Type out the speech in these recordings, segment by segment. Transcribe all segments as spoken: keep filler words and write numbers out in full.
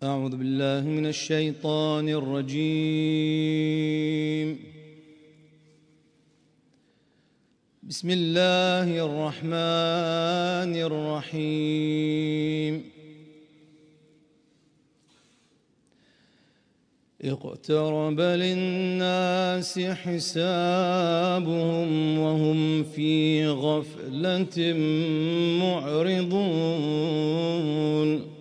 أعوذ بالله من الشيطان الرجيم. بسم الله الرحمن الرحيم. اقترب للناس حسابهم وهم في غفلة معرضون.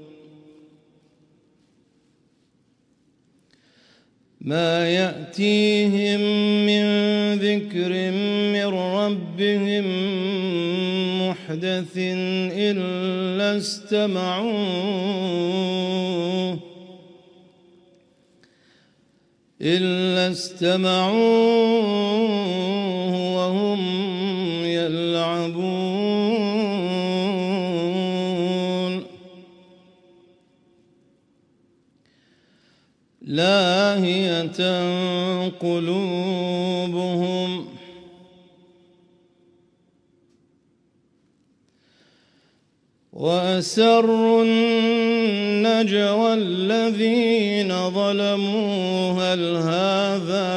ما يأتيهم من ذكر من ربهم محدث إلا استمعوه إلا استمعوه وهم يلعبون. لاهية قلوبهم وأسروا النجوى الذين ظلموا هل هذا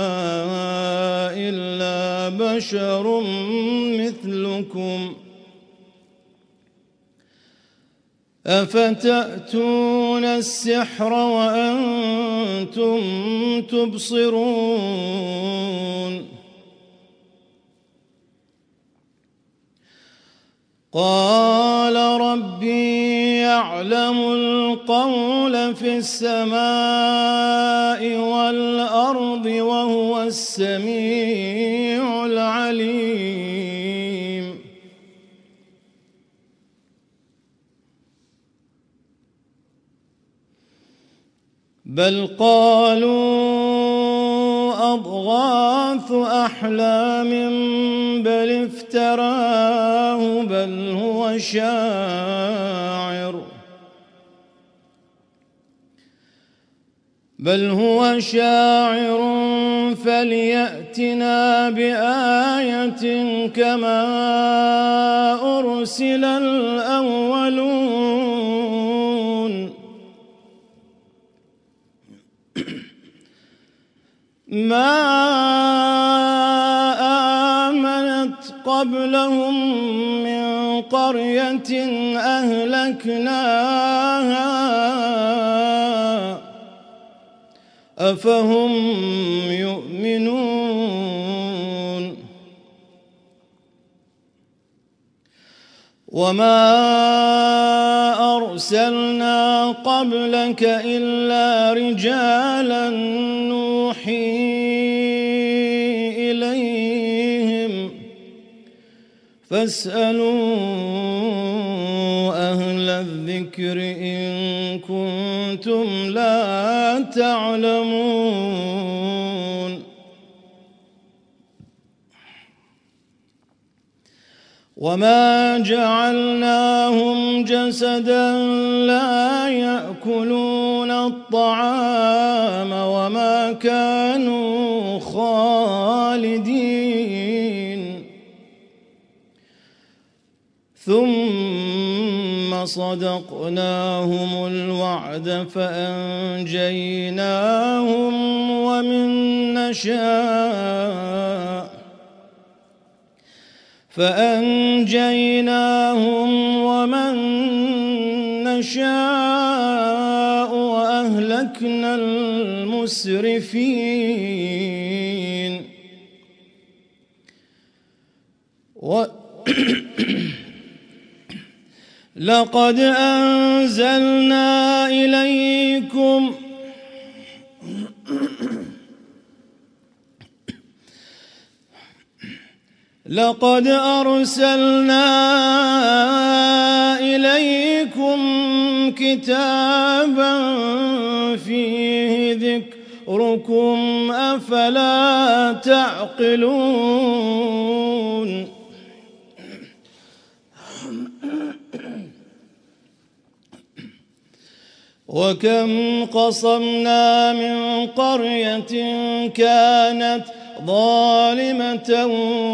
إلا بشر مثلكم أفتأتون السحر وأنتم تبصرون. قال ربي يعلم القول في السماء والأرض وهو السميع العليم. بل قالوا أضغاث أحلام بل افتراه بل هو شاعر بل هو شاعر فليأتنا بآية كما أرسل الأولون. ما آمنت قبلهم من قرية أهلكناها أفهم يؤمنون. وما أرسلنا قبلك إلا رجالا نوحي إليهم فاسألوا أهل الذكر إن كنتم لا تعلمون. وما جعلناهم جسدا لا يأكلون الطعام وما كانوا خالدين ثم صدقناهم الوعد فأنجيناهم ومن نشاء فأنجيناهم ومن نشاء وأهلكنا المسرفين. و لقد أنزلنا إليكم لقد أرسلنا إليكم كتابا فيه ذكركم أفلا تعقلون. وكم قصمنا من قرية كانت ظالمة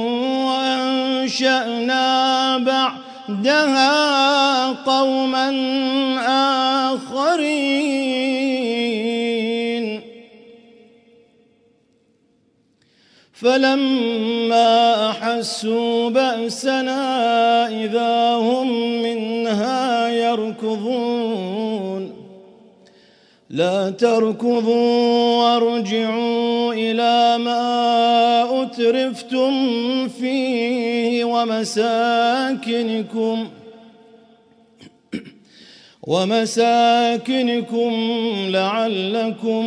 وأنشأنا بعدها قوما آخرين فلما أحسوا بأسنا إذا هم منها يركضون لا تركضوا وارجعوا إلى ما أترفتم فيه ومساكنكم ومساكنكم لعلكم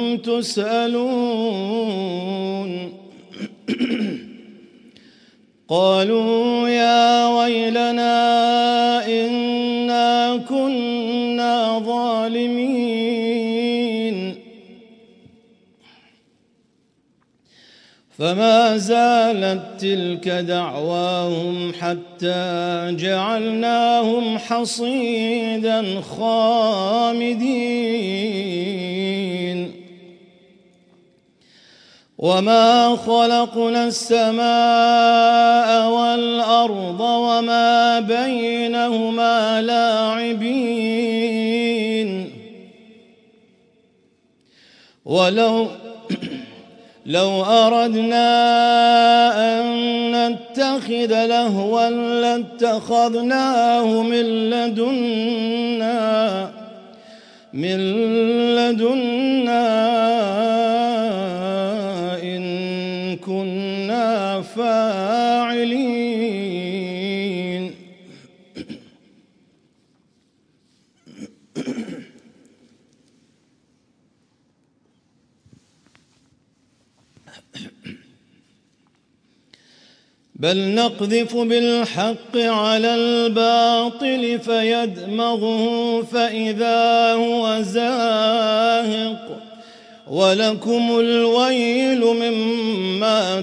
تسألون قالوا يا ويلنا إنا كنا ظالمين فما زالت تلك دعواهم حتى جعلناهم حصيدا خامدين وما خلقنا السماء والأرض وما بينهما لاعبين ولو لو أردنا أن نتخذ لهوا لاتخذناه من لدنا من لدنا إن كنا فاعلين بل نقذف بالحق على الباطل فيدمغه فإذا هو زاهق ولكم الويل مما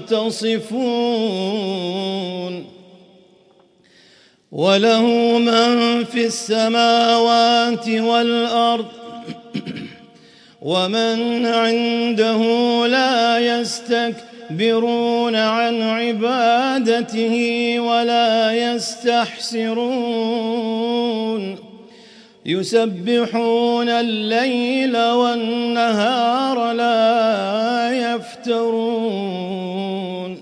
تصفون وله من في السماوات والأرض ومن عنده لا يستكبرون عن عبادته ولا يستحسرون يسبحون الليل والنهار لا يفترون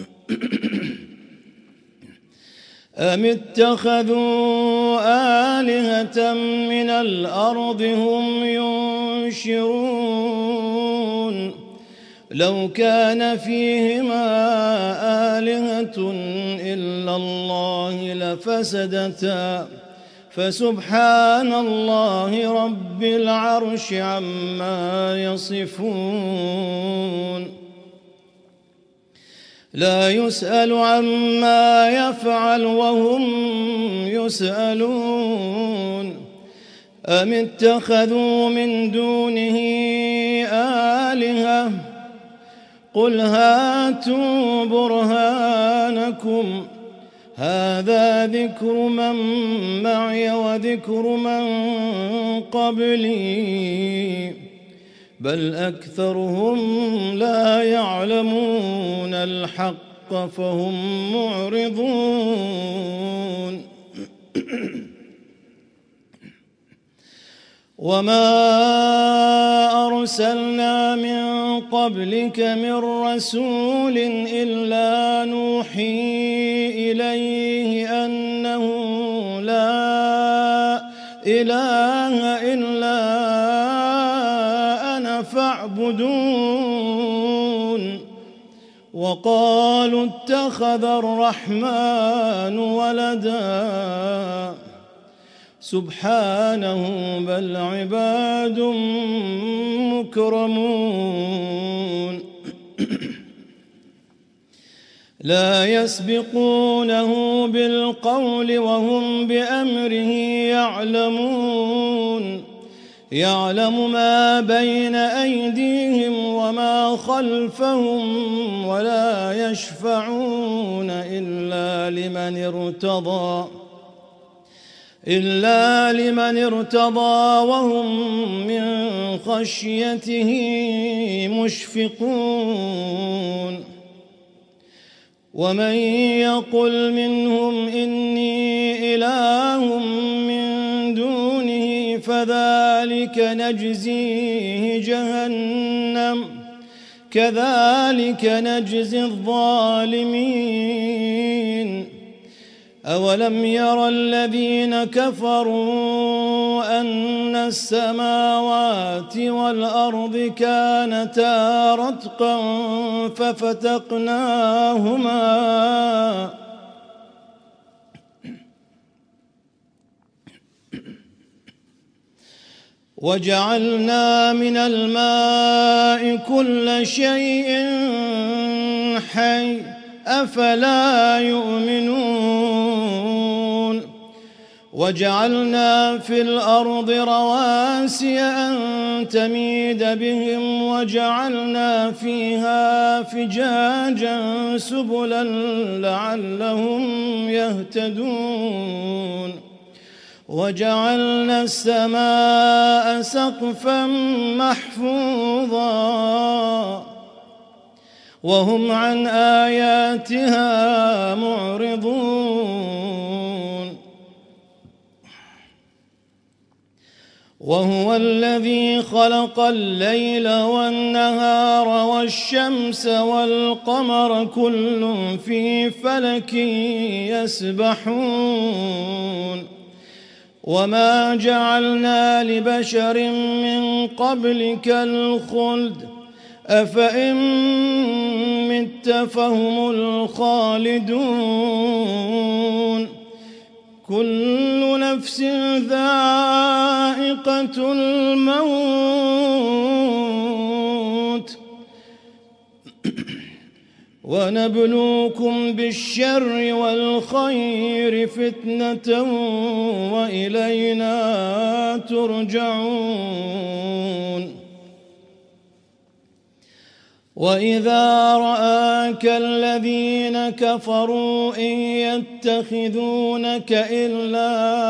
أم اتخذوا آلهة من الأرض هم ينشرون لو كان فيهما آلهة إلا الله لفسدتا فسبحان الله رب العرش عما يصفون لا يسأل عما يفعل وهم يسألون أم اتخذوا من دونه آلهة قل هاتوا برهانكم هذا ذكر من معي وذكر من قبلي بل أكثرهم لا يعلمون الحق فهم معرضون وما أرسلنا من قبلك من رسول إلا نوحي إليه أنه لا إله إلا أنا فاعبدون وقالوا اتخذ الرحمن ولدا سبحانه بل عباد مكرمون لا يسبقونه بالقول وهم بأمره يعلمون يعلم ما بين أيديهم وما خلفهم ولا يشفعون إلا لمن ارتضى إلا لمن ارتضى وهم من خشيته مشفقون ومن يقل منهم إني إله من فذلك نجزيه جهنم كذلك نجزي الظالمين. أولم ير الذين كفروا أن السماوات والأرض كانتا رتقا ففتقناهما وجعلنا من الماء كل شيء حي أفلا يؤمنون. وجعلنا في الأرض رواسي أن تميد بهم وجعلنا فيها فجاجا سبلا لعلهم يهتدون. وجعلنا السماء سقفا محفوظا وهم عن آياتها معرضون. وهو الذي خلق الليل والنهار والشمس والقمر كل في فلك يسبحون. وما جعلنا لبشر من قبلك الخلد أفإن مت فهم الخالدون. كل نفس ذائقة الموت ونبلوكم بالشر والخير فتنة وإلينا ترجعون. وإذا رآك الذين كفروا إن يتخذونك إلا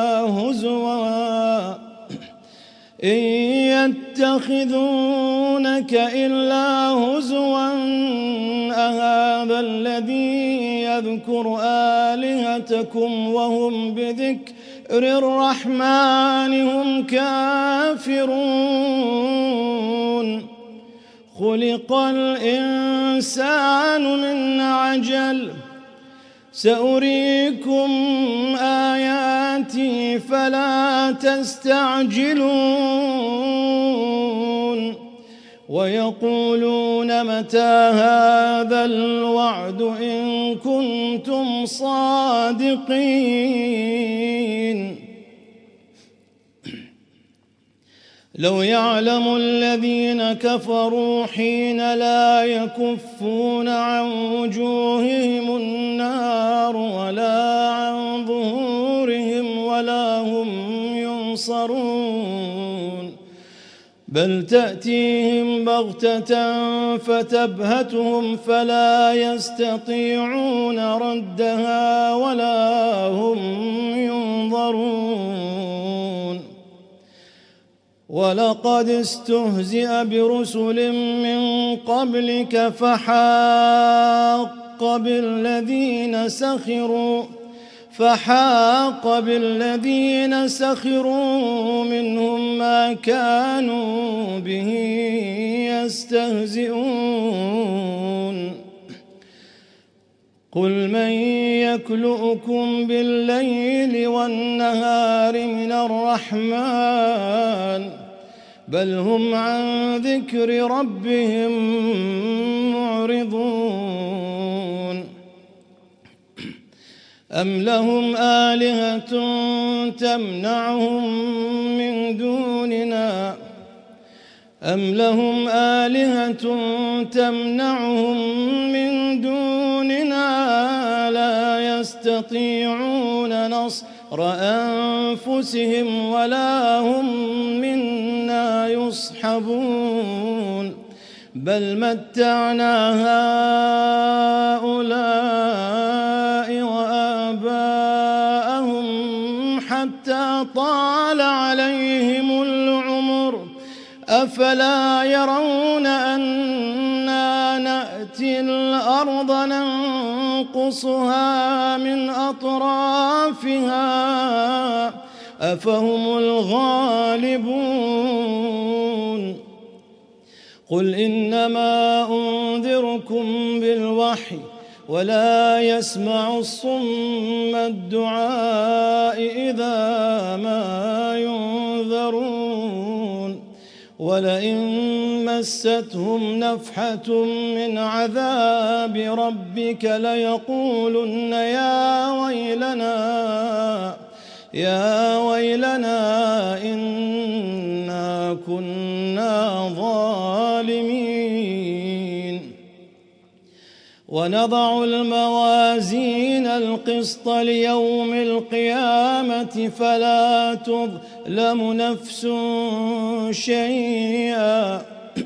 هزوا إن يتخذونك إلا هزوا أهذا الذي يذكر آلهتكم وهم بذكر الرحمن هم كافرون. خلق الإنسان من عجل سأريكم آياتي فلا تستعجلون. ويقولون متى هذا الوعد إن كنتم صادقين. لو يعلم الذين كفروا حين لا يكفون عن وجوههم النار ولا عن ظهورهم ولا هم ينصرون بل تأتيهم بغتة فتبهتهم فلا يستطيعون ردها ولا هم ينظرون. ولقد استهزئ برسل من قبلك فحاق بالذين سخروا فحاق بالذين سخروا منهم ما كانوا به يستهزئون. قل من يكلؤكم بالليل والنهار من الرحمن بل هم عن ذكر ربهم معرضون. أم لهم آلهة تمنعهم من دوننا أم لهم آلهة تمنعهم من دوننا لا يستطيعون نصر أنفسهم ولا هم منا يصحبون بل متعنا هؤلاء وآباءهم حتى طال عليهم العمر أفلا يرون أنا نأتي الأرض ننقصها من أطرافها أفهم الغالبون. قل إنما أنذركم بالوحي ولا يسمع الصم الدعاء إذا ما ينذرون ولئن مستهم نفحة من عذاب ربك ليقولن يا ويلنا يا ويلنا إنا كنا ظالمين ونضع الموازين القسط ليوم القيامة فلا تظلم نفس شيئا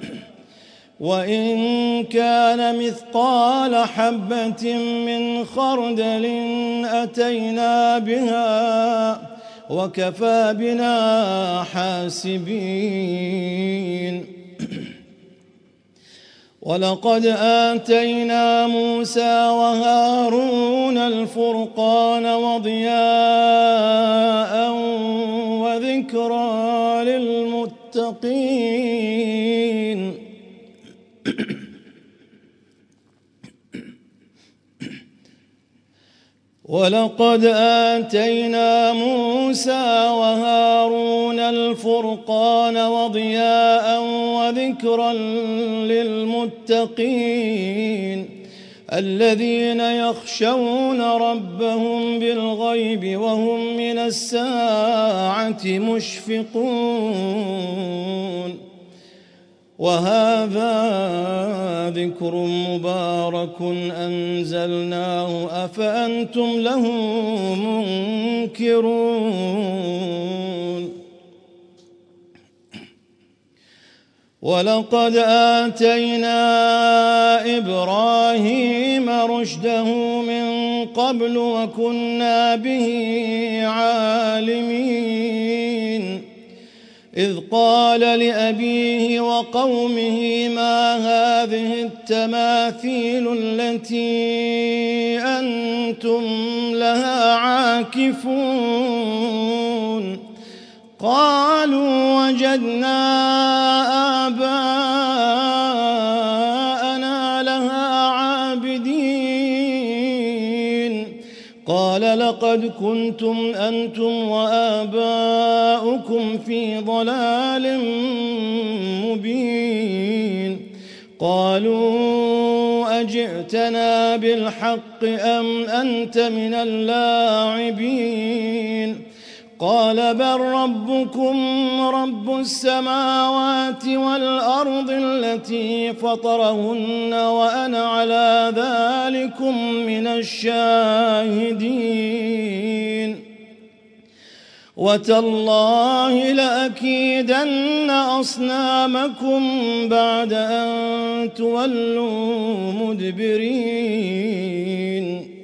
وإن كان مثقال حبة من خردل أتينا بها وكفى بنا حاسبين ولقد آتينا موسى وهارون الفرقان وضياء وذكرى للمتقين ولقد آتينا موسى وهارون الفرقان وضياء وذكرا للمتقين الذين يخشون ربهم بالغيب وهم من الساعة مشفقون وهذا ذكر مبارك أنزلناه أفأنتم له منكرون ولقد آتينا إبراهيم رشده من قبل وكنا به عالمين إذ قال لأبيه وقومه ما هذه التماثيل التي أنتم لها عاكفون قالوا وجدنا آباءنا لها عابدين قال لقد كنتم أنتم وآباؤكم في ضلال مبين قالوا أجئتنا بالحق أم أنت من اللاعبين قال بل ربكم رب السماوات والأرض التي فطرهن وأنا على ذلكم من الشاهدين وتالله لأكيدن أصنامكم بعد أن تولوا مدبرين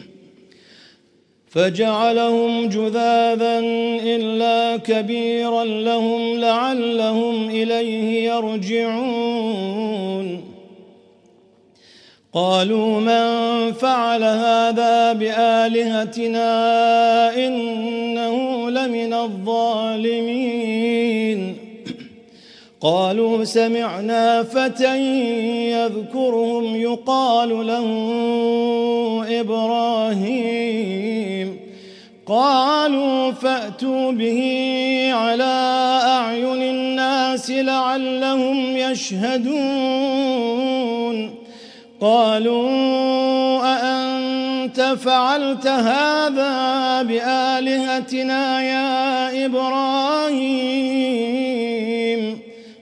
فجعلهم جذاذا إلا كبيرا لهم لعلهم إليه يرجعون قالوا من فعل هذا بآلهتنا إنه لمن الظالمين قالوا سمعنا فتى يذكرهم يقال له إبراهيم قالوا فأتوا به على أعين الناس لعلهم يشهدون قالوا أأنت فعلت هذا بآلهتنا يا إبراهيم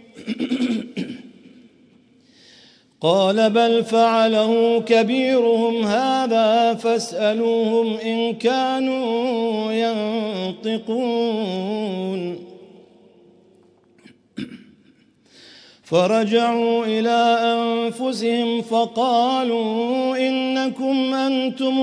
قال بل فعله كبيرهم هذا فاسألوهم إن كانوا ينطقون فرجعوا إلى أنفسهم فقالوا إنكم أنتم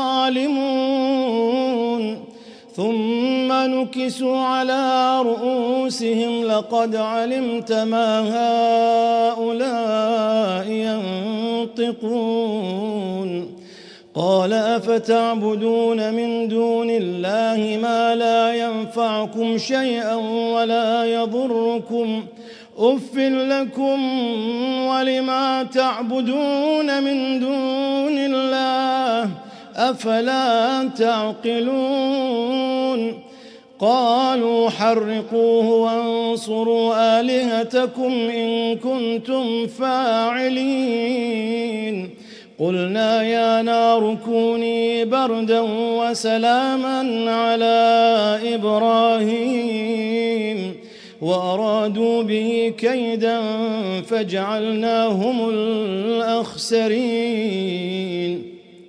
الظالمون ثم نكسوا على رؤوسهم لقد علمت ما هؤلاء ينطقون قال أفتعبدون من دون الله ما لا ينفعكم شيئا ولا يضركم أف لكم ولما تعبدون من دون الله أفلا تعقلون قالوا حرقوه وانصروا آلهتكم إن كنتم فاعلين قلنا يا نار كوني بردا وسلاما على إبراهيم وأرادوا به كيدا فجعلناهم الأخسرين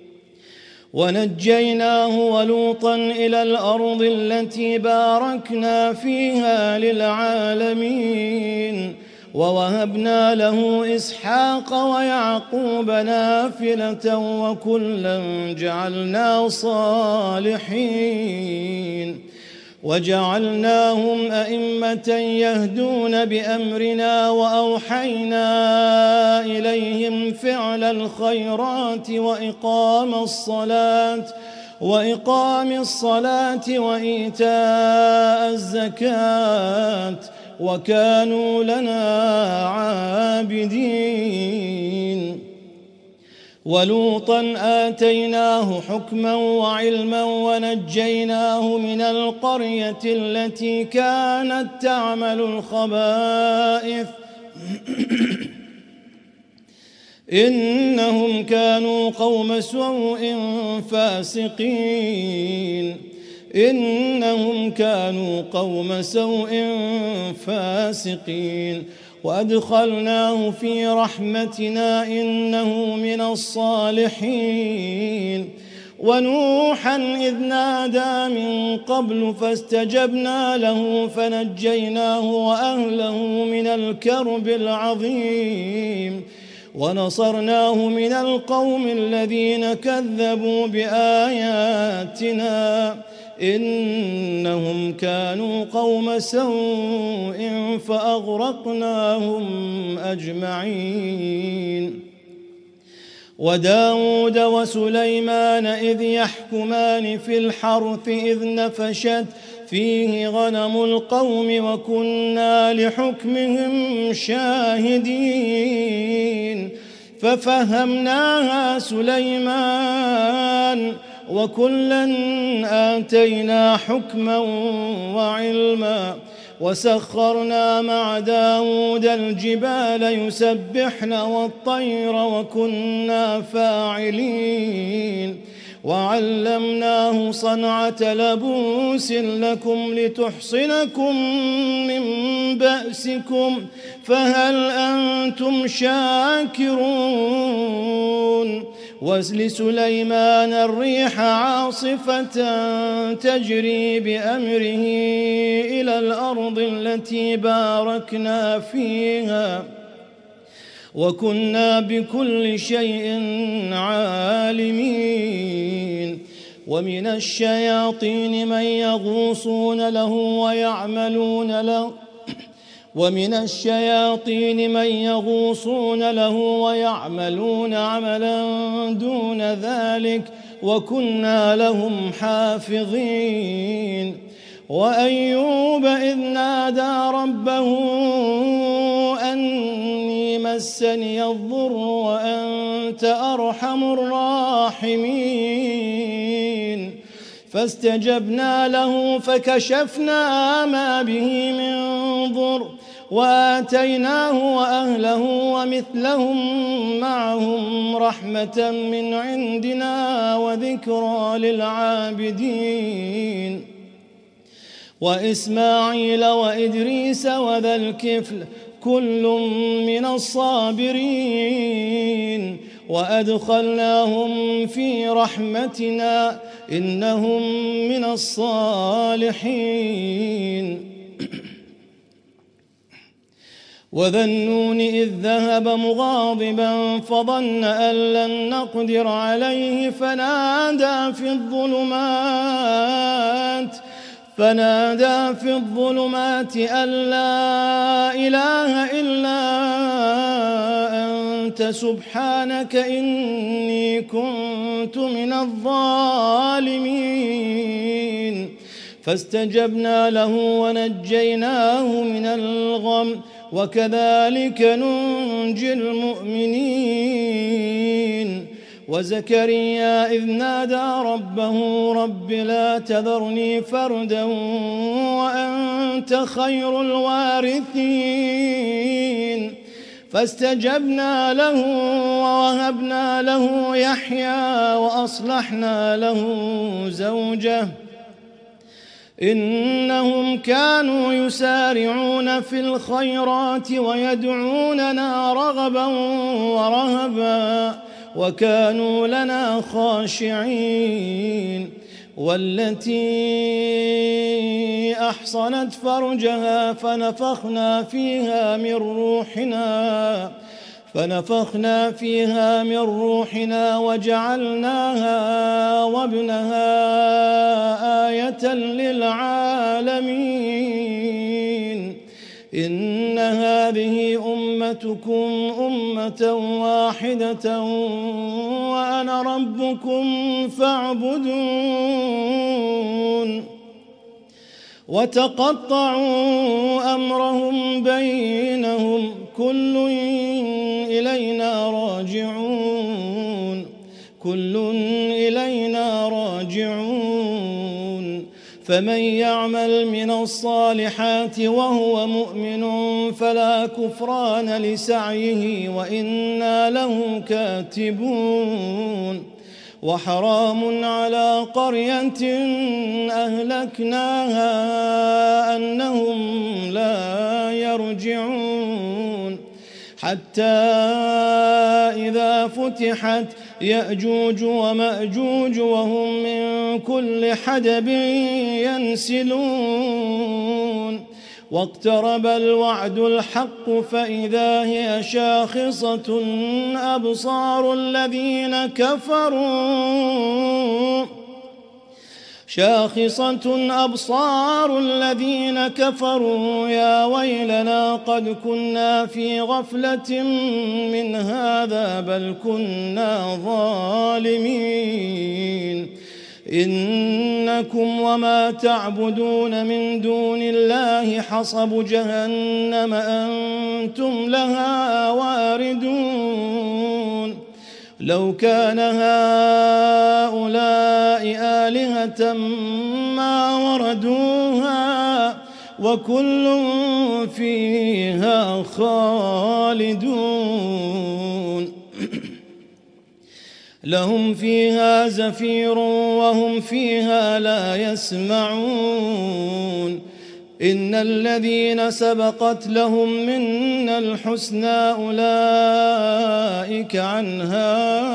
ونجيناه ولوطا إلى الأرض التي باركنا فيها للعالمين ووهبنا له إسحاق ويعقوب نافلة وكلا جعلنا صالحين وجعلناهم أئمة يهدون بأمرنا وأوحينا إليهم فعل الخيرات وإقام الصلاة وإقام الصلاة وإيتاء الزكاة وكانوا لنا عابدين ولوطا آتيناه حكما وعلما ونجيناه من القرية التي كانت تعمل الخبائث إنهم كانوا قوم سوء فاسقين إنهم كانوا قوم سوء فاسقين وأدخلناه في رحمتنا إنه من الصالحين ونوحا إذ نادى من قبل فاستجبنا له فنجيناه وأهله من الكرب العظيم ونصرناه من القوم الذين كذبوا بآياتنا إنهم كانوا قوم سوء فأغرقناهم أجمعين وداود وسليمان إذ يحكمان في الحرث إذ نفشت فيه غنم القوم وكنا لحكمهم شاهدين ففهمناها سليمان وكلا آتينا حكما وعلما وسخرنا مع داود الجبال يسبحن والطير وكنا فاعلين وعلمناه صنعة لبوس لكم لتحصنكم من بأسكم فهل أنتم شاكرون ولسليمان الريح عاصفة تجري بأمره إلى الأرض التي باركنا فيها وكنا بكل شيء عالمين ومن الشياطين من يغوصون له ويعملون له ومن الشياطين من يغوصون له ويعملون عملا دون ذلك وكنا لهم حافظين وأيوب إذ نادى ربه أني مسني الضر وأنت أرحم الراحمين فاستجبنا له فكشفنا ما به من ضر وآتيناه وأهله ومثلهم معهم رحمة من عندنا وذكرى للعابدين وإسماعيل وإدريس وذا الكفل كل من الصابرين وأدخلناهم في رحمتنا إنهم من الصالحين وذا النون إذ ذهب مغاضبا فظن أن لن نقدر عليه فنادى في الظلمات فنادى في الظلمات أن لا إله إلا أنت سبحانك إني كنت كنت من الظالمين فاستجبنا له ونجيناه من الغم وكذلك ننجي المؤمنين وزكريا إذ نادى ربه رب لا تذرني فردا وأنت خير الوارثين فاستجبنا له ووهبنا له يحيى وأصلحنا له زوجه إنهم كانوا يسارعون في الخيرات ويدعوننا رغبا ورهبا وكانوا لنا خاشعين والتي أحصنت فرجها فنفخنا فيها من روحنا فنفخنا فيها من روحنا وجعلناها وابنها آية للعالمين إن هذه أمتكم أمة واحدة وأنا ربكم فاعبدون وتقطعوا أمرهم بينهم كل إلينا راجعون كل إلينا راجعون فمن يعمل من الصالحات وهو مؤمن فلا كفران لسعيه وإنا له كاتبون وحرام على قرية أهلكناها أنهم لا يرجعون حتى إذا فتحت يأجوج ومأجوج وهم من كل حدب ينسلون واقترب الوعد الحق فإذا هي شاخصة أبصار الذين كفروا شاخصة أبصار الذين كفروا يا ويلنا قد كنا في غفلة من هذا بل كنا ظالمين إنكم وما تعبدون من دون الله حصب جهنم أنتم لها واردون لو كان هؤلاء آلهة ما وردوها وكل فيها خالدون لهم فيها زفير وهم فيها لا يسمعون إن الذين سبقت لهم منا الحسنى أولئك عنها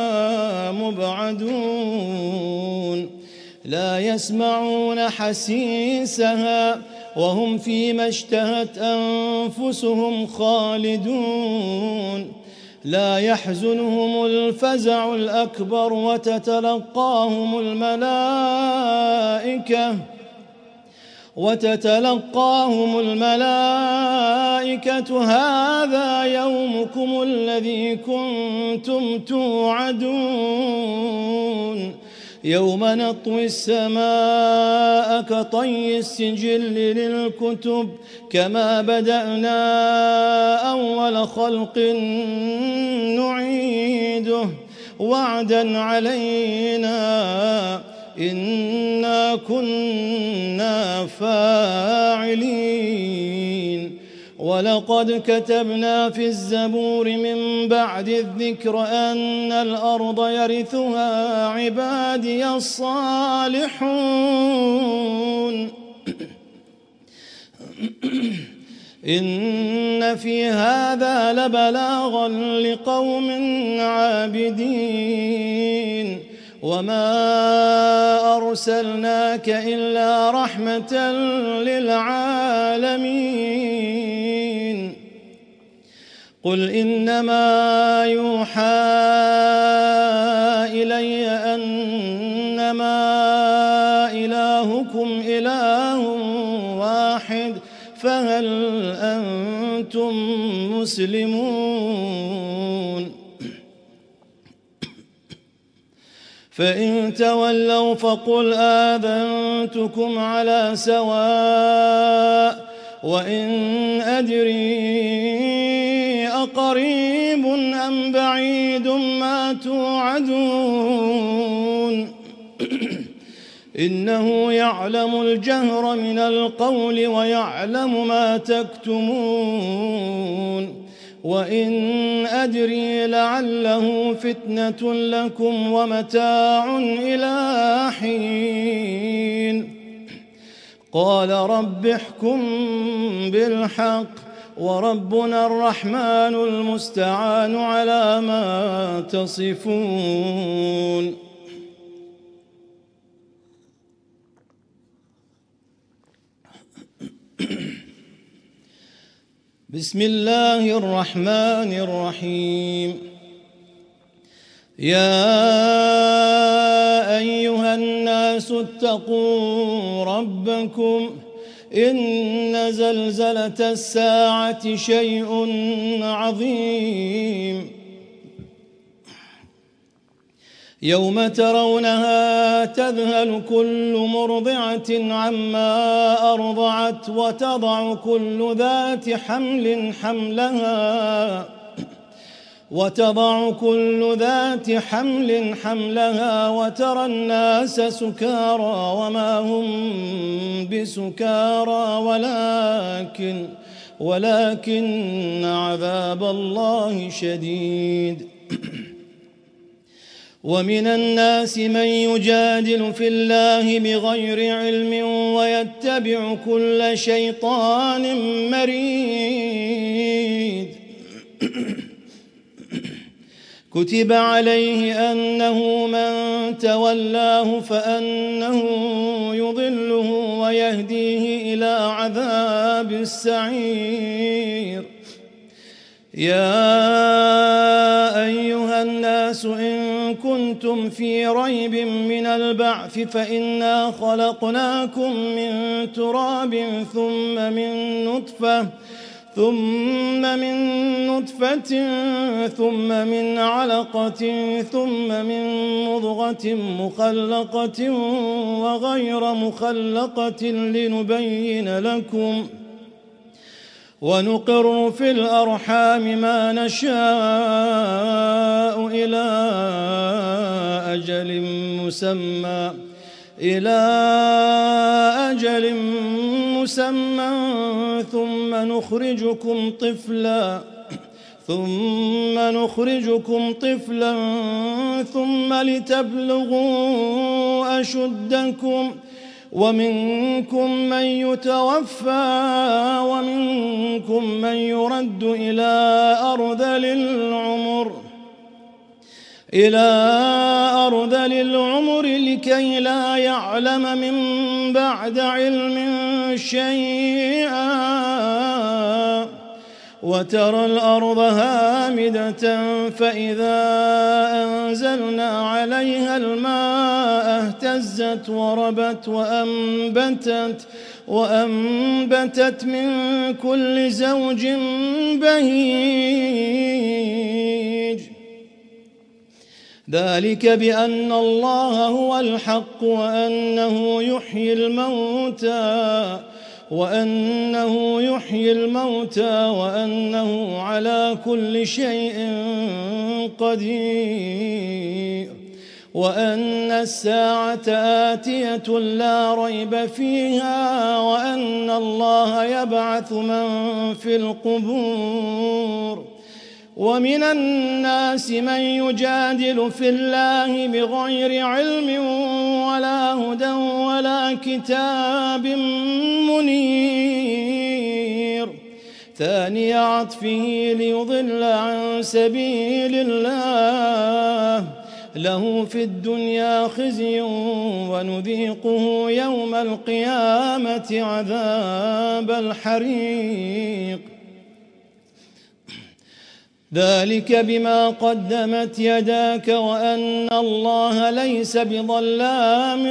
مبعدون لا يسمعون حسيسها وهم فيما اشتهت أنفسهم خالدون لا يحزنهم الفزع الأكبر وتتلقاهم الملائكة وتتلقاهم الملائكة هذا يومكم الذي كنتم توعدون يوم نطوي السماء كطي السجل للكتب كما بدأنا أول خلق نعيده وعدا علينا إنا كنا فاعلين ولقد كتبنا في الزبور من بعد الذكر أن الأرض يرثها عبادي الصالحون إن في هذا لبلاغا لقوم عابدين وما أرسلناك إلا رحمة للعالمين قل إنما يوحى إلي أنما إلهكم إله واحد فهل أنتم مسلمون فإن تولوا فقل آذنتكم على سواء وإن أدري أقريب أم بعيد ما توعدون إنه يعلم الجهر من القول ويعلم ما تكتمون وإن أدري لعله فتنة لكم ومتاع إلى حين قال رب احكم بالحق وربنا الرحمن المستعان على ما تصفون. بسم الله الرحمن الرحيم. يا أيها الناس اتقوا ربكم إن زلزلة الساعة شيء عظيم يوم ترونها تذهل كل مرضعة عما أرضعت وتضع كل ذات حمل حملها وتضع كل ذات حمل حملها وترى الناس سكارى وما هم بسكارى ولكن ولكن عذاب الله شديد. ومن الناس من يجادل في الله بغير علم ويتبع كل شيطان مريد كتب عليه أنه من تولاه فأنه يضله ويهديه إلى عذاب السعير. يا أيها الناس إن كنتم في ريب من البعث فإنا خلقناكم من تراب ثم من نطفة ثم من نطفة ثم من علقة ثم من مضغة مخلقة وغير مخلقة لنبين لكم ونقر في الأرحام ما نشاء إلى أجل مسمى إلى أجل مسمى ثم نخرجكم طفلا ثم نخرجكم طفلا ثم لتبلغوا أشدكم ومنكم من يتوفى ومنكم من يرد إلى أرذل العمر إلى أرذل العمر لكي لا يعلم من بعد علم شيئا وترى الأرض هامدة فإذا أنزلنا عليها الماء اهتزت وربت وأنبتت وأنبتت من كل زوج بهيج ذلك بأن الله هو الحق وأنه يحيي الموتى وأنه يحيي الموتى وأنه على كل شيء قدير وأن الساعة آتية لا ريب فيها وأن الله يبعث من في القبور. ومن الناس من يجادل في الله بغير علم ولا هدى ولا كتاب منير ثاني عطفه ليضل عن سبيل الله له في الدنيا خزي ونذيقه يوم القيامة عذاب الحريق ذلك بما قدمت يداك وأن الله ليس بظلام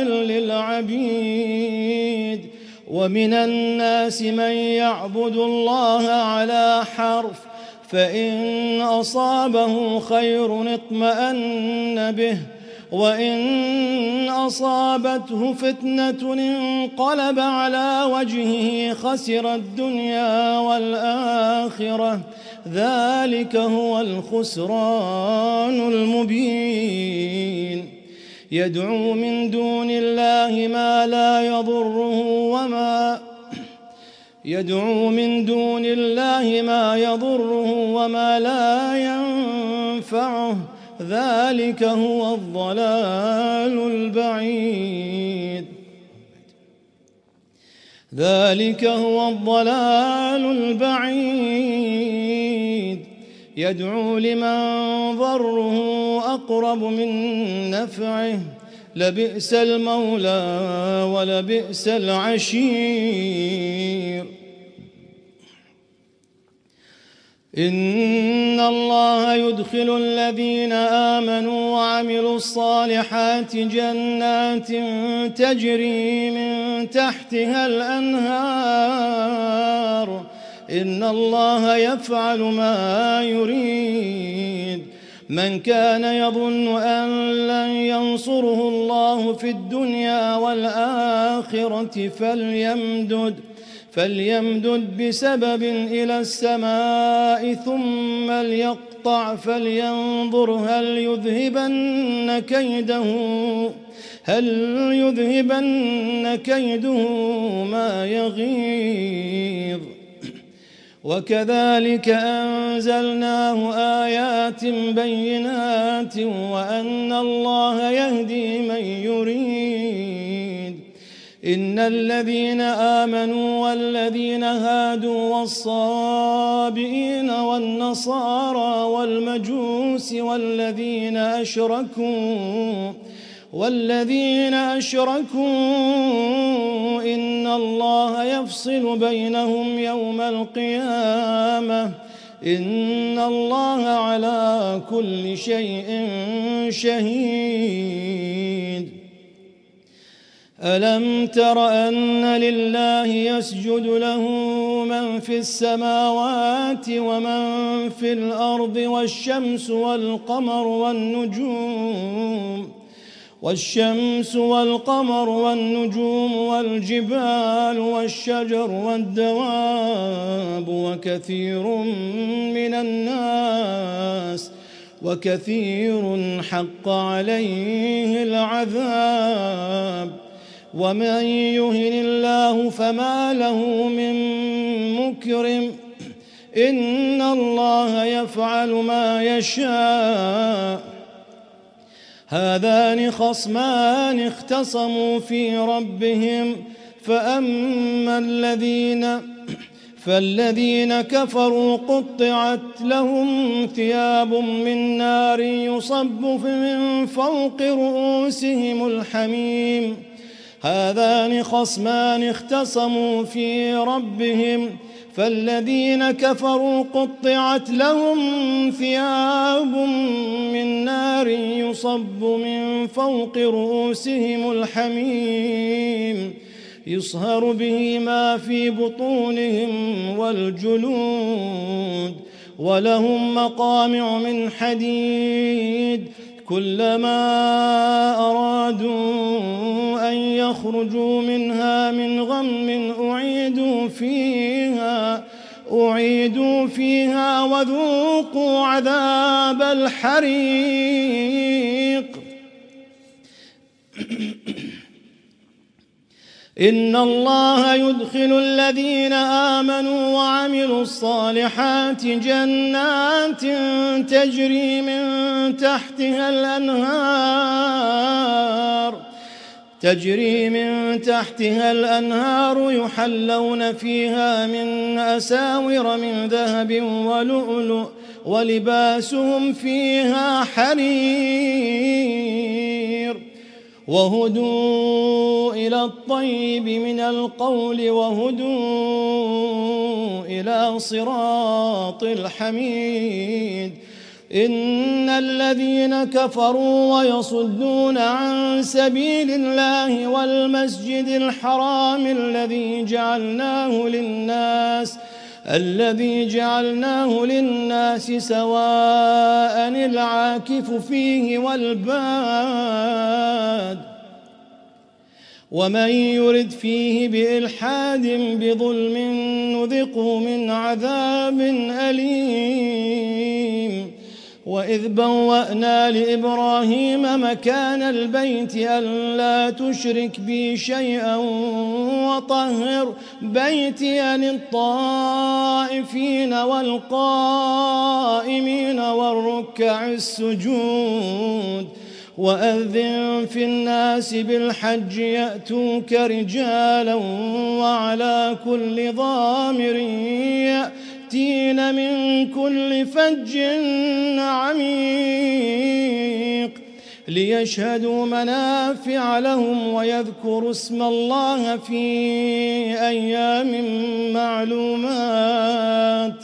للعبيد. ومن الناس من يعبد الله على حرف فإن أصابه خير اطمأن به وإن أصابته فتنة انقلب على وجهه خسر الدنيا والآخرة ذلك هو الخسران المبين يدعو من دون الله ما لا يضره وما يدعو من دون الله ما يضره وما لا ينفعه ذلك هو الضلال البعيد ذلك هو الضلال البعيد يدعو لمن ضره أقرب من نفعه لبئس المولى ولبئس العشير إن الله يدخل الذين آمنوا وعملوا الصالحات جنات تجري من تحتها الأنهار إن الله يفعل ما يريد من كان يظن أن لن ينصره الله في الدنيا والآخرة فليمدد فليمدد بسبب إلى السماء ثم ليقطع فلينظر هل يذهبن كيده هل يذهبن كيده ما يغيظ وكذلك أنزلناه آيات بينات وأن الله يهدي من يريد إن الذين آمنوا والذين هادوا والصابئين والنصارى والمجوس والذين أشركوا والذين أشركوا إن الله يفصل بينهم يوم القيامة إن الله على كل شيء شهيد ألم تر أن لله يسجد له من في السماوات ومن في الأرض والشمس والقمر والنجوم والشمس والقمر والنجوم والجبال والشجر والدواب وكثير من الناس وكثير حق عليه العذاب ومن يهن الله فما له من مكرم إن الله يفعل ما يشاء هذان خصمان اختصموا في ربهم فأما الذين فالذين كفروا قطعت لهم ثياب من نار يصب من فوق رؤوسهم الحميم هذان خصمان اختصموا في ربهم فالذين كفروا قطعت لهم ثياب من نار يصب من فوق رؤوسهم الحميم يصهر به ما في بطونهم والجلود ولهم مقامع من حديد كلما أرادوا أن يخرجوا منها من غم أعيدوا فيها أعيدوا فيها وذوقوا عذاب الحريق إن الله يدخل الذين آمنوا وعملوا الصالحات جنات تجري من تحتها الأنهار تجري من تحتها الأنهار يحلون فيها من أساور من ذهب ولؤلؤ ولباسهم فيها حرير وهدوا إلى الطيب من القول وهدوا إلى صراط الحميد إن الذين كفروا ويصدون عن سبيل الله والمسجد الحرام الذي جعلناه للناس الذي جعلناه للناس سواء العاكف فيه والباد ومن يرد فيه بإلحاد بظلم نذقه من عذاب أليم وإذ بوأنا لإبراهيم مكان البيت ألا تشرك بي شيئا وطهر بيتي للطائفين والقائمين والركع السجود وأذن في الناس بالحج يأتوك رجالا وعلى كل ضامر يأتين من كل فج عميق ليشهدوا منافع لهم ويذكروا اسم الله في أيام معلومات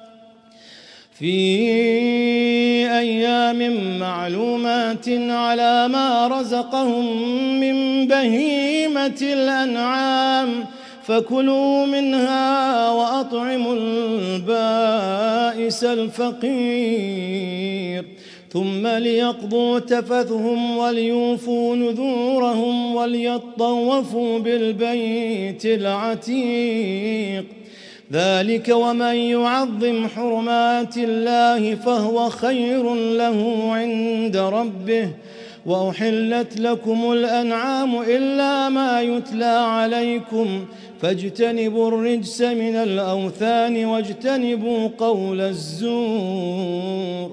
في أيام معلومات على ما رزقهم من بهيمة الأنعام فكلوا منها وأطعموا البائس الفقير ثم ليقضوا تفثهم وليوفوا نذورهم وليطوفوا بالبيت العتيق ذلك ومن يعظم حرمات الله فهو خير له عند ربه وأحلت لكم الأنعام إلا ما يتلى عليكم فاجتنبوا الرجس من الأوثان واجتنبوا قول الزور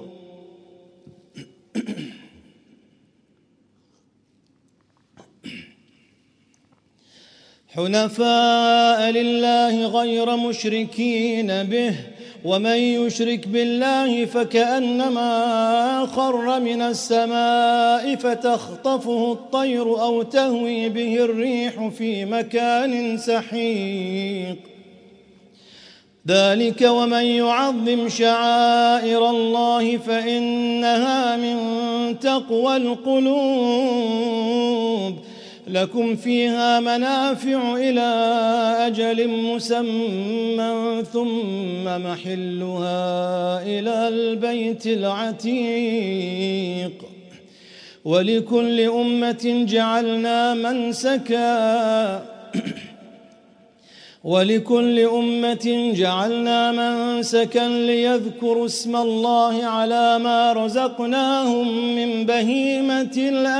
حنفاء لله غير مشركين به ومن يشرك بالله فكأنما خر من السماء فتخطفه الطير أو تهوي به الريح في مكان سحيق ذلك ومن يعظم شعائر الله فإنها من تقوى القلوب لكم فيها منافع إلى أجل مسمى ثم محلها إلى البيت العتيق ولكل أمة جعلنا منسكا ولكل أمة جعلنا منسكا ليذكروا اسم الله على ما رزقناهم من بهيمة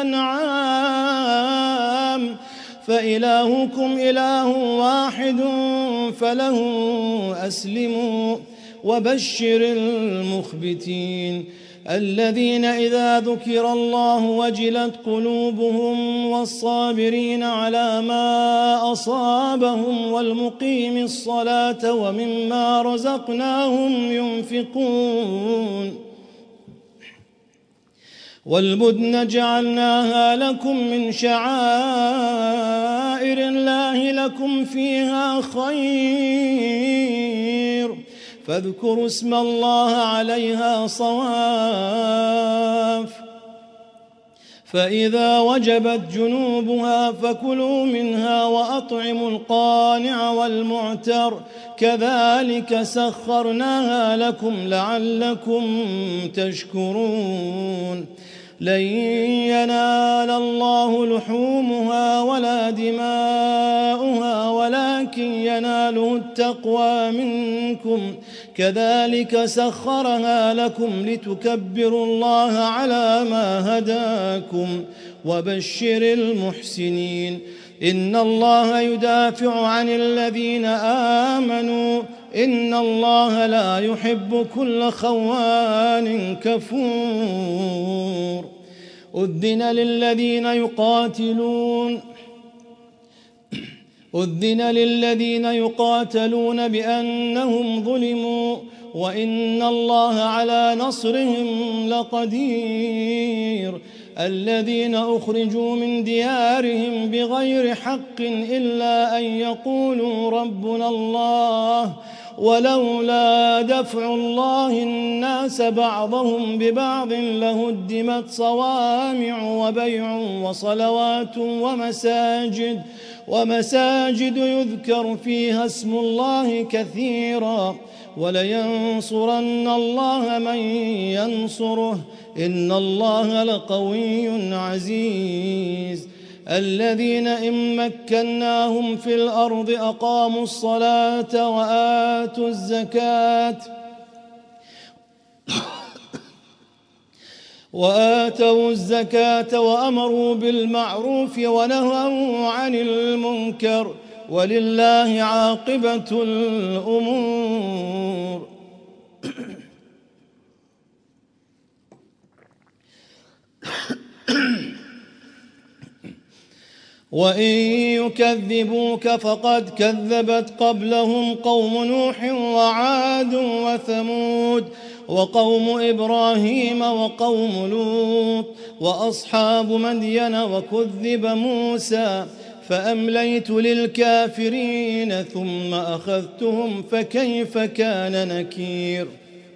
الأنعام فإلهكم إله واحد فله أسلموا وبشر المخبتين الذين إذا ذكر الله وجلت قلوبهم والصابرين على ما أصابهم والمقيم الصلاة ومما رزقناهم ينفقون والبدن جعلناها لكم من شعائر الله لكم فيها خير فاذكروا اسم الله عليها صواف فإذا وجبت جنوبها فكلوا منها وأطعموا القانع والمعتر كذلك سخرناها لكم لعلكم تشكرون لن ينال الله لحومها ولا دماؤها ولكن يناله التقوى منكم كذلك سخرها لكم لتكبروا الله على ما هداكم وبشر المحسنين إن الله يدافع عن الذين آمنوا إن الله لا يحب كل خوان كفور أذن للذين يقاتلون أذن للذين يقاتلون بأنهم ظلموا وإن الله على نصرهم لقدير الذين أخرجوا من ديارهم بغير حق إلا أن يقولوا ربنا الله ولولا دفع الله الناس بعضهم ببعض لهدمت صوامع وبيع وصلوات ومساجد ومساجد يذكر فيها اسم الله كثيرا ولينصرن الله من ينصره إن الله لقوي عزيز. الذين إن مكناهم في الأرض أقاموا الصلاة وآتوا الزكاة وآتوا الزكاة وأمروا بالمعروف ونهوا عن المنكر ولله عاقبة الأمور. وإن يكذبوك فقد كذبت قبلهم قوم نوح وعاد وثمود وقوم إبراهيم وقوم لوط وأصحاب مدين وكذب موسى فأمليت للكافرين ثم أخذتهم فكيف كان نكير.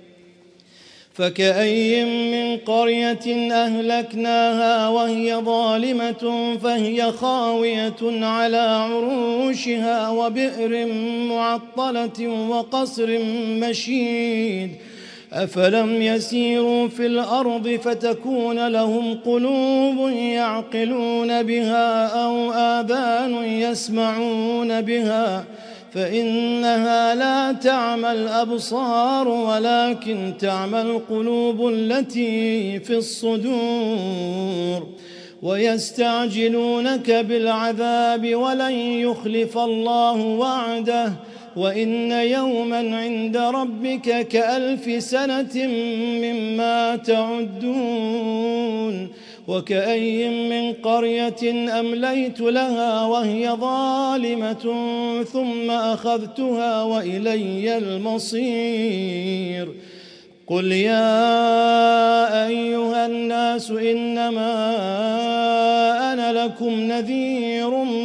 فكأي من قرية أهلكناها وهي ظالمة فهي خاوية على عروشها وبئر معطلة وقصر مشيد أفلم يسيروا في الأرض فتكون لهم قلوب يعقلون بها أو آذان يسمعون بها فإنها لا تعمى الأبصار ولكن تعمى القلوب التي في الصدور. ويستعجلونك بالعذاب ولن يخلف الله وعده وإن يوما عند ربك كألف سنة مما تعدون. وكأي من قرية أمليت لها وهي ظالمة ثم أخذتها وإلي المصير. قل يا أيها الناس إنما أنا لكم نذير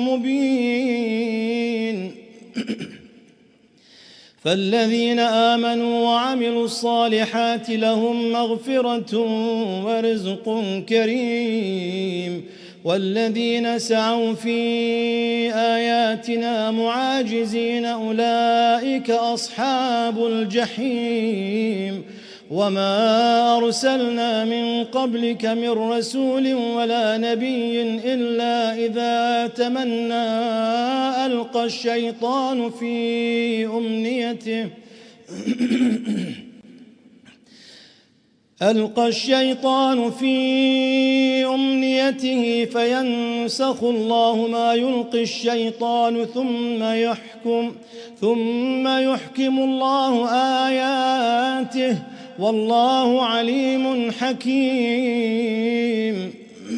مبين. فالذين آمنوا وعملوا الصالحات لهم مغفرة ورزق كريم والذين سعوا في آياتنا معاجزين أولئك أصحاب الجحيم. وما أرسلنا من قبلك من رسول ولا نبي إلا إذا تمنى ألقى الشيطان في أمنيته ألقى الشيطان في أمنيته فينسخ الله ما يلقي الشيطان ثم يحكم ثم يحكم الله آياته والله عليم حكيم.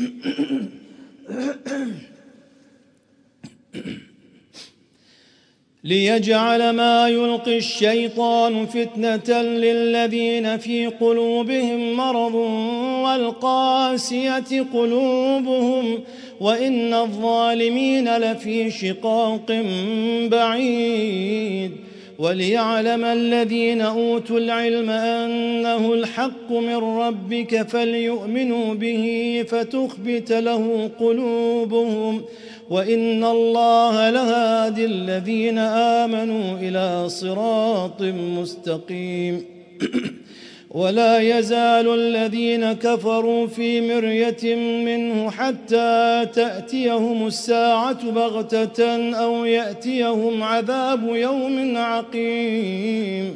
ليجعل ما يلقي الشيطان فتنة للذين في قلوبهم مرض والقاسية قلوبهم وإن الظالمين لفي شقاق بعيد. وليعلم الذين أوتوا العلم أنه الحق من ربك فليؤمنوا به فتخبت له قلوبهم وإن الله لهادي الذين آمنوا إلى صراط مستقيم. ولا يزال الذين كفروا في مرية منه حتى تأتيهم الساعة بغتة أو يأتيهم عذاب يوم عقيم.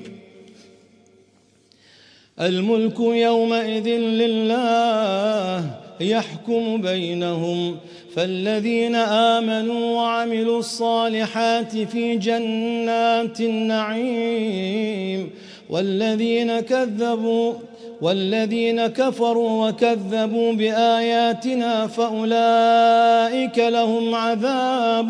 الملك يومئذ لله يحكم بينهم فالذين آمنوا وعملوا الصالحات في جنات النعيم والذين كذبوا والذين كفروا وكذبوا بآياتنا فأولئك لهم عذاب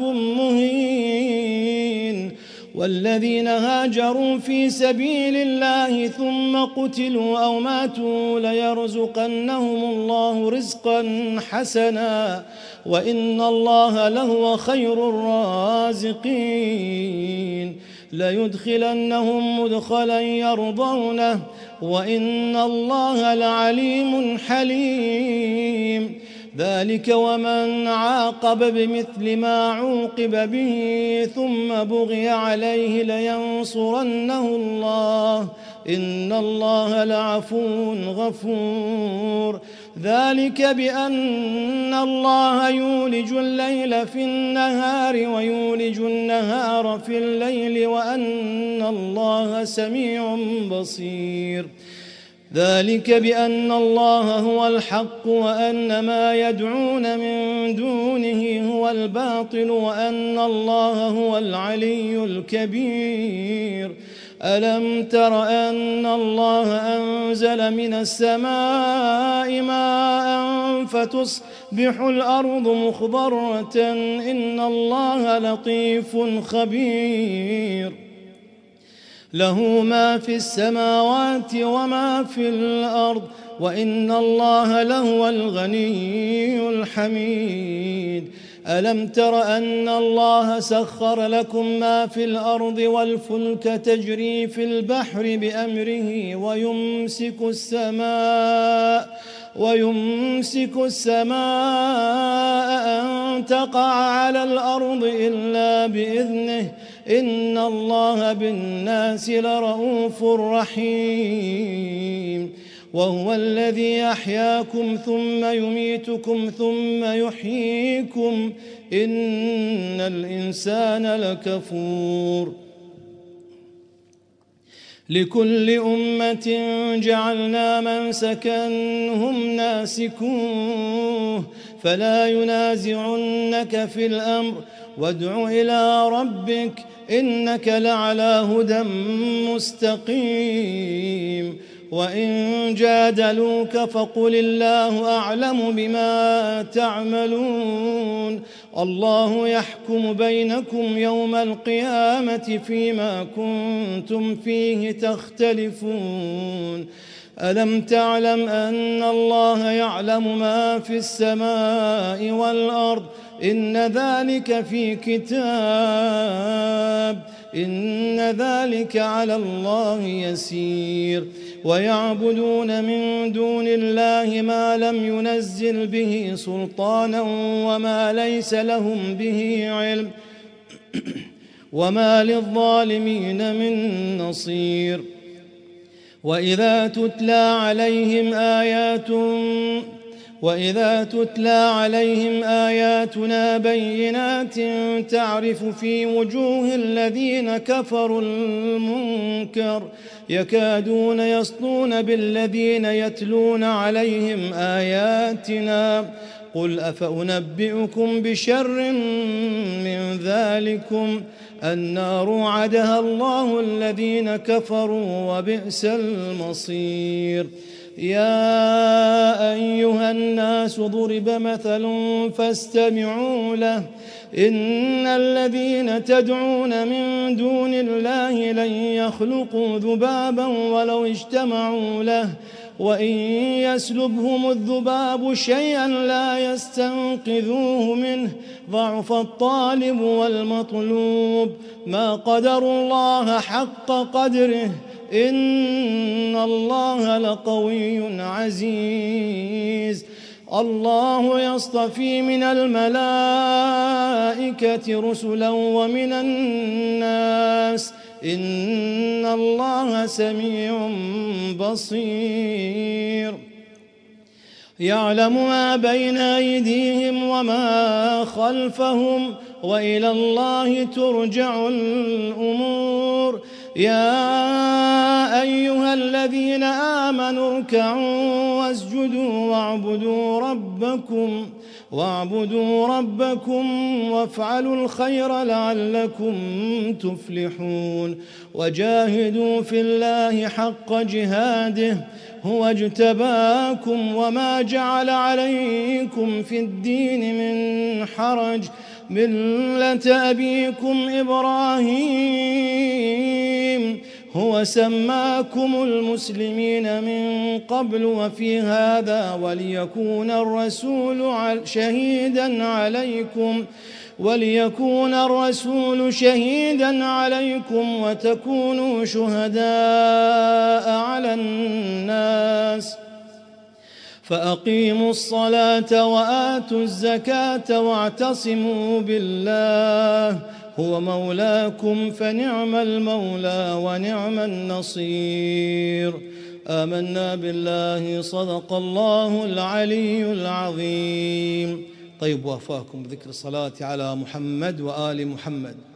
مهين. والذين هاجروا في سبيل الله ثم قتلوا أو ماتوا ليرزقنهم الله رزقا حسنا وإن الله لهو خير الرازقين. ليدخلنهم مدخلا يرضونه وإن الله لعليم حليم. ذلك ومن عاقب بمثل ما عوقب به ثم بغي عليه لينصرنه الله إن الله لعفو غفور. ذلك بأن الله يولج الليل في النهار ويولج النهار في الليل وأن الله سميع بصير. ذلك بأن الله هو الحق وأن ما يدعون من دونه هو الباطل وأن الله هو العلي الكبير. ألم تر أن الله أنزل من السماء ماء فتصبح الأرض مخضرة إن الله لطيف خبير. له ما في السماوات وما في الأرض وإن الله لهو الغني الحميد. ألم تر أن الله سخر لكم ما في الأرض والفلك تجري في البحر بأمره ويمسك السماء ويمسك السماء أن تقع على الأرض إلا بإذنه إن الله بالناس لرؤوف رحيم. وهو الذي أحياكم ثم يميتكم ثم يحييكم إن الإنسان لكفور. لكل أمة جعلنا منسكا هم ناسكوه فلا ينازعنك في الأمر وادع إلى ربك إنك لعلى هدى مستقيم. وإن جادلوك فقل الله أعلم بما تعملون الله يحكم بينكم يوم القيامة فيما كنتم فيه تختلفون. ألم تعلم أن الله يعلم ما في السماء والأرض إن ذلك في كتاب إن ذلك على الله يسير. ويعبدون من دون الله ما لم ينزل به سلطانا وما ليس لهم به علم وما للظالمين من نصير. وإذا تتلى عليهم آيات وإذا تتلى عليهم آياتنا بينات تعرف في وجوه الذين كفروا المنكر يكادون يسطون بالذين يتلون عليهم آياتنا قل أفأنبئكم بشر من ذلكم النار وعدها الله الذين كفروا وبئس المصير. يا أيها الناس ضرب مثل فاستمعوا له إن الذين تدعون من دون الله لن يخلقوا ذبابا ولو اجتمعوا له وإن يسلبهم الذباب شيئا لا يستنقذوه منه ضعف الطالب والمطلوب ما قدروا الله حق قدره إن الله لقوي عزيز. الله يصطفي من الملائكة رسلا ومن الناس إن الله سميع بصير. يعلم ما بين أيديهم وما خلفهم وإلى الله ترجع الأمور. يا أيها الذين آمنوا اركعوا واسجدوا واعبدوا ربكم واعبدوا ربكم وافعلوا الخير لعلكم تفلحون. وجاهدوا في الله حق جهاده هو اجتباكم وما جعل عليكم في الدين من حرج ملة أبيكم إبراهيم هو سماكم المسلمين من قبل وفي هذا وليكون الرسول شهيدا عليكم وليكون الرسول شهيدا عليكم وتكونوا شهداء على الناس فأقيموا الصلاة وآتوا الزكاة واعتصموا بالله هو مولاكم فنعم المولى ونعم النصير. آمنا بالله صدق الله العلي العظيم. طيب وافاكم بذكر الصلاة على محمد وآل محمد.